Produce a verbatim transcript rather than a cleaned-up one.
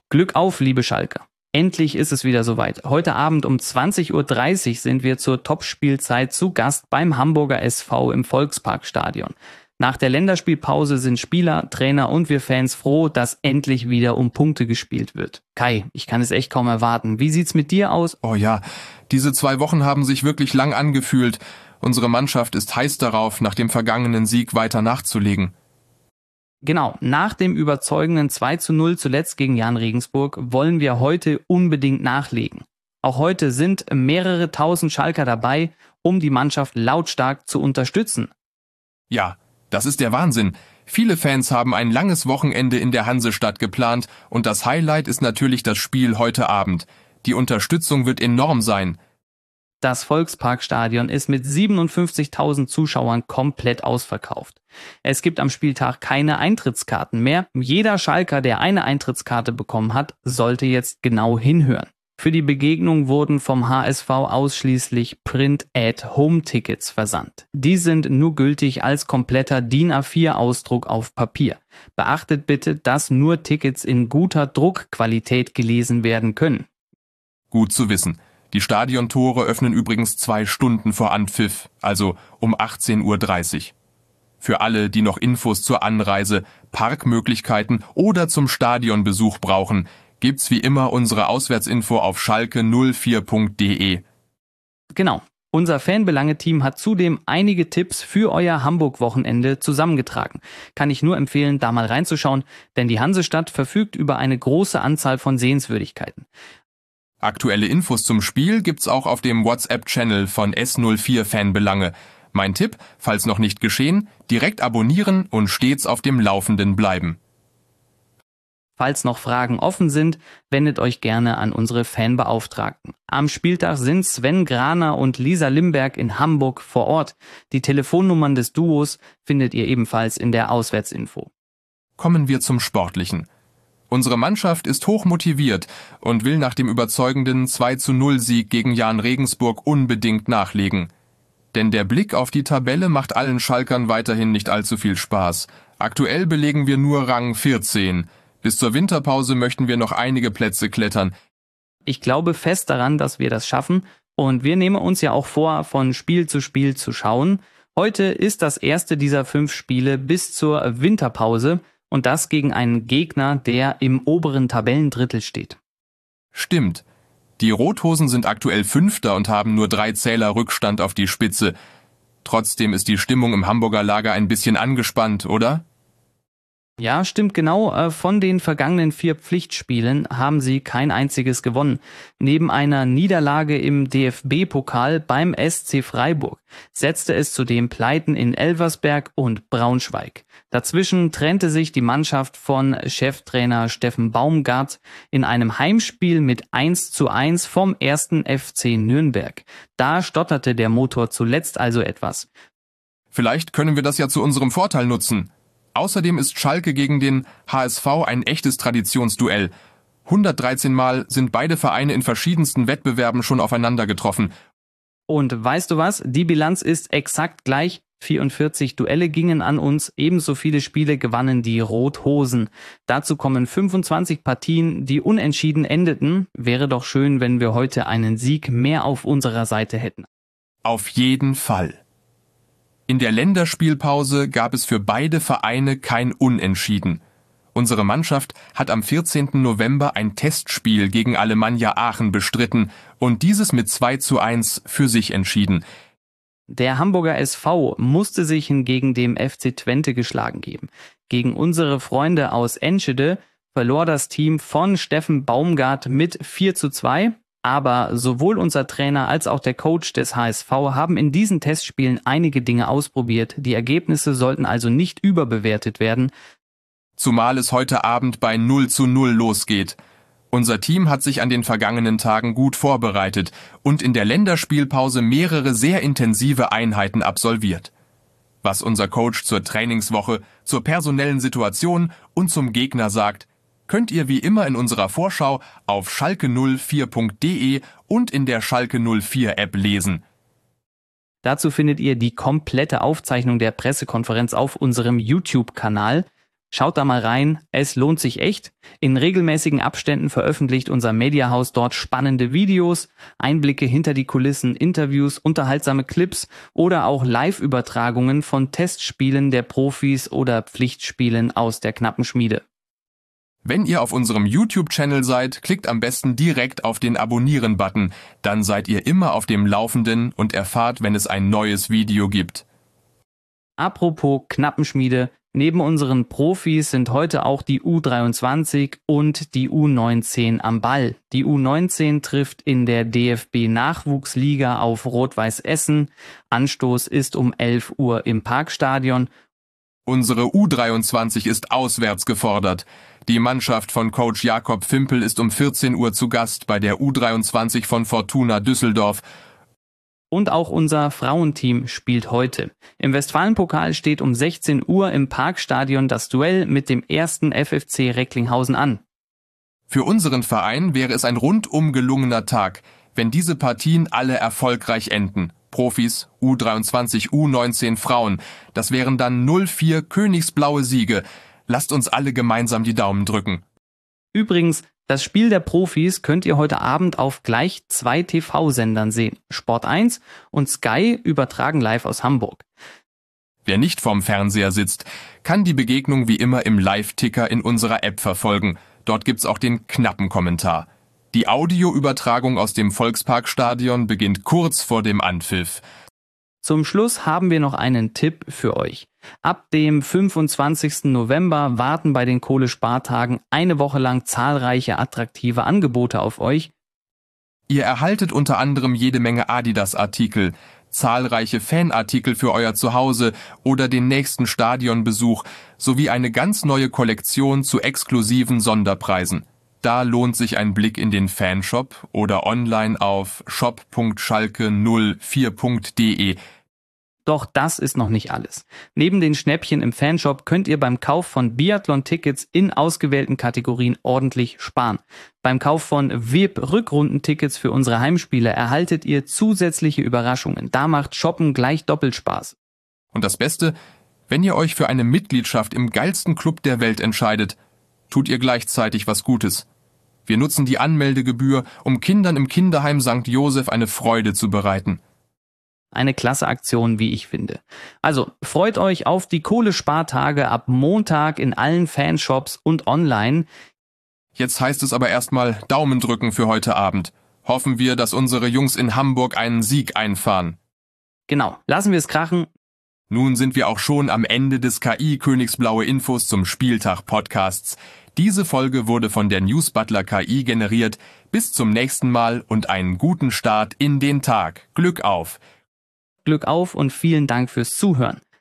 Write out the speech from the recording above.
Glück auf, liebe Schalker. Endlich ist es wieder soweit. Heute Abend um zwanzig Uhr dreißig sind wir zur Topspielzeit zu Gast beim Hamburger S V im Volksparkstadion. Nach der Länderspielpause sind Spieler, Trainer und wir Fans froh, dass endlich wieder um Punkte gespielt wird. Kai, ich kann es echt kaum erwarten. Wie sieht's mit dir aus? Oh ja, diese zwei Wochen haben sich wirklich lang angefühlt. Unsere Mannschaft ist heiß darauf, nach dem vergangenen Sieg weiter nachzulegen. Genau, nach dem überzeugenden zwei zu null zuletzt gegen Jahn Regensburg wollen wir heute unbedingt nachlegen. Auch heute sind mehrere tausend Schalker dabei, um die Mannschaft lautstark zu unterstützen. Ja, das ist der Wahnsinn. Viele Fans haben ein langes Wochenende in der Hansestadt geplant und das Highlight ist natürlich das Spiel heute Abend. Die Unterstützung wird enorm sein. Das Volksparkstadion ist mit siebenundfünfzigtausend Zuschauern komplett ausverkauft. Es gibt am Spieltag keine Eintrittskarten mehr. Jeder Schalker, der eine Eintrittskarte bekommen hat, sollte jetzt genau hinhören. Für die Begegnung wurden vom H S V ausschließlich Print-at-Home-Tickets versandt. Die sind nur gültig als kompletter D I N A vier Ausdruck auf Papier. Beachtet bitte, dass nur Tickets in guter Druckqualität gelesen werden können. Gut zu wissen. Die Stadiontore öffnen übrigens zwei Stunden vor Anpfiff, also um achtzehn Uhr dreißig. Für alle, die noch Infos zur Anreise, Parkmöglichkeiten oder zum Stadionbesuch brauchen, gibt's wie immer unsere Auswärtsinfo auf schalke null vier punkt de. Genau. Unser Fanbelange-Team hat zudem einige Tipps für euer Hamburg-Wochenende zusammengetragen. Kann ich nur empfehlen, da mal reinzuschauen, denn die Hansestadt verfügt über eine große Anzahl von Sehenswürdigkeiten. Aktuelle Infos zum Spiel gibt's auch auf dem WhatsApp-Channel von S null vier Fanbelange. Mein Tipp, falls noch nicht geschehen, direkt abonnieren und stets auf dem Laufenden bleiben. Falls noch Fragen offen sind, wendet euch gerne an unsere Fanbeauftragten. Am Spieltag sind Sven Graner und Lisa Limberg in Hamburg vor Ort. Die Telefonnummern des Duos findet ihr ebenfalls in der Auswärtsinfo. Kommen wir zum Sportlichen. Unsere Mannschaft ist hoch motiviert und will nach dem überzeugenden zwei zu null Sieg gegen Jahn Regensburg unbedingt nachlegen. Denn der Blick auf die Tabelle macht allen Schalkern weiterhin nicht allzu viel Spaß. Aktuell belegen wir nur Rang vierzehn. Bis zur Winterpause möchten wir noch einige Plätze klettern. Ich glaube fest daran, dass wir das schaffen und wir nehmen uns ja auch vor, von Spiel zu Spiel zu schauen. Heute ist das erste dieser fünf Spiele bis zur Winterpause. Und das gegen einen Gegner, der im oberen Tabellendrittel steht. Stimmt. Die Rothosen sind aktuell Fünfter und haben nur drei Zähler Rückstand auf die Spitze. Trotzdem ist die Stimmung im Hamburger Lager ein bisschen angespannt, oder? Ja, stimmt genau. Von den vergangenen vier Pflichtspielen haben sie kein einziges gewonnen. Neben einer Niederlage im D F B-Pokal beim S C Freiburg setzte es zudem Pleiten in Elversberg und Braunschweig. Dazwischen trennte sich die Mannschaft von Cheftrainer Steffen Baumgart in einem Heimspiel mit eins zu eins vom ersten F C Nürnberg. Da stotterte der Motor zuletzt also etwas. Vielleicht können wir das ja zu unserem Vorteil nutzen. Außerdem ist Schalke gegen den H S V ein echtes Traditionsduell. hundertdreizehn Mal sind beide Vereine in verschiedensten Wettbewerben schon aufeinander getroffen. Und weißt du was? Die Bilanz ist exakt gleich. vierundvierzig Duelle gingen an uns, ebenso viele Spiele gewannen die Rothosen. Dazu kommen fünfundzwanzig Partien, die unentschieden endeten. Wäre doch schön, wenn wir heute einen Sieg mehr auf unserer Seite hätten. Auf jeden Fall. In der Länderspielpause gab es für beide Vereine kein Unentschieden. Unsere Mannschaft hat am vierzehnten November ein Testspiel gegen Alemannia Aachen bestritten und dieses mit zwei zu eins für sich entschieden. Der Hamburger S V musste sich hingegen dem F C Twente geschlagen geben. Gegen unsere Freunde aus Enschede verlor das Team von Steffen Baumgart mit vier zu zwei. Aber sowohl unser Trainer als auch der Coach des H S V haben in diesen Testspielen einige Dinge ausprobiert. Die Ergebnisse sollten also nicht überbewertet werden. Zumal es heute Abend bei null zu null losgeht. Unser Team hat sich an den vergangenen Tagen gut vorbereitet und in der Länderspielpause mehrere sehr intensive Einheiten absolviert. Was unser Coach zur Trainingswoche, zur personellen Situation und zum Gegner sagt, könnt ihr wie immer in unserer Vorschau auf schalke null vier punkt de und in der Schalke null vier App lesen. Dazu findet ihr die komplette Aufzeichnung der Pressekonferenz auf unserem YouTube-Kanal. Schaut da mal rein, es lohnt sich echt. In regelmäßigen Abständen veröffentlicht unser Mediahaus dort spannende Videos, Einblicke hinter die Kulissen, Interviews, unterhaltsame Clips oder auch Live-Übertragungen von Testspielen der Profis oder Pflichtspielen aus der knappen Schmiede. Wenn ihr auf unserem YouTube-Channel seid, klickt am besten direkt auf den Abonnieren-Button. Dann seid ihr immer auf dem Laufenden und erfahrt, wenn es ein neues Video gibt. Apropos Knappenschmiede, neben unseren Profis sind heute auch die U dreiundzwanzig und die U neunzehn am Ball. Die U neunzehn trifft in der D F B-Nachwuchsliga auf Rot-Weiß Essen. Anstoß ist um elf Uhr im Parkstadion. Unsere U dreiundzwanzig ist auswärts gefordert. Die Mannschaft von Coach Jakob Fimpel ist um vierzehn Uhr zu Gast bei der U dreiundzwanzig von Fortuna Düsseldorf. Und auch unser Frauenteam spielt heute. Im Westfalenpokal steht um sechzehn Uhr im Parkstadion das Duell mit dem ersten F F C Recklinghausen an. Für unseren Verein wäre es ein rundum gelungener Tag, wenn diese Partien alle erfolgreich enden. Profis, U dreiundzwanzig, U neunzehn Frauen. Das wären dann null vier königsblaue Siege. Lasst uns alle gemeinsam die Daumen drücken. Übrigens, das Spiel der Profis könnt ihr heute Abend auf gleich zwei T V-Sendern sehen. Sport eins und Sky übertragen live aus Hamburg. Wer nicht vorm Fernseher sitzt, kann die Begegnung wie immer im Live-Ticker in unserer App verfolgen. Dort gibt's auch den knappen Kommentar. Die Audioübertragung aus dem Volksparkstadion beginnt kurz vor dem Anpfiff. Zum Schluss haben wir noch einen Tipp für euch. Ab dem fünfundzwanzigsten November warten bei den Kohlespartagen eine Woche lang zahlreiche attraktive Angebote auf euch. Ihr erhaltet unter anderem jede Menge Adidas-Artikel, zahlreiche Fanartikel für euer Zuhause oder den nächsten Stadionbesuch sowie eine ganz neue Kollektion zu exklusiven Sonderpreisen. Da lohnt sich ein Blick in den Fanshop oder online auf shop punkt schalke null vier punkt de. Doch das ist noch nicht alles. Neben den Schnäppchen im Fanshop könnt ihr beim Kauf von Biathlon-Tickets in ausgewählten Kategorien ordentlich sparen. Beim Kauf von V I P-Rückrundentickets für unsere Heimspiele erhaltet ihr zusätzliche Überraschungen. Da macht Shoppen gleich doppelt Spaß. Und das Beste, wenn ihr euch für eine Mitgliedschaft im geilsten Club der Welt entscheidet, tut ihr gleichzeitig was Gutes. Wir nutzen die Anmeldegebühr, um Kindern im Kinderheim Sankt Josef eine Freude zu bereiten. Eine klasse Aktion, wie ich finde. Also freut euch auf die Kohlespartage ab Montag in allen Fanshops und online. Jetzt heißt es aber erstmal Daumen drücken für heute Abend. Hoffen wir, dass unsere Jungs in Hamburg einen Sieg einfahren. Genau, lassen wir es krachen. Nun sind wir auch schon am Ende des K I Königsblaue Infos zum Spieltag Podcasts. Diese Folge wurde von der Newsbutler K I generiert. Bis zum nächsten Mal und einen guten Start in den Tag. Glück auf! Glück auf und vielen Dank fürs Zuhören.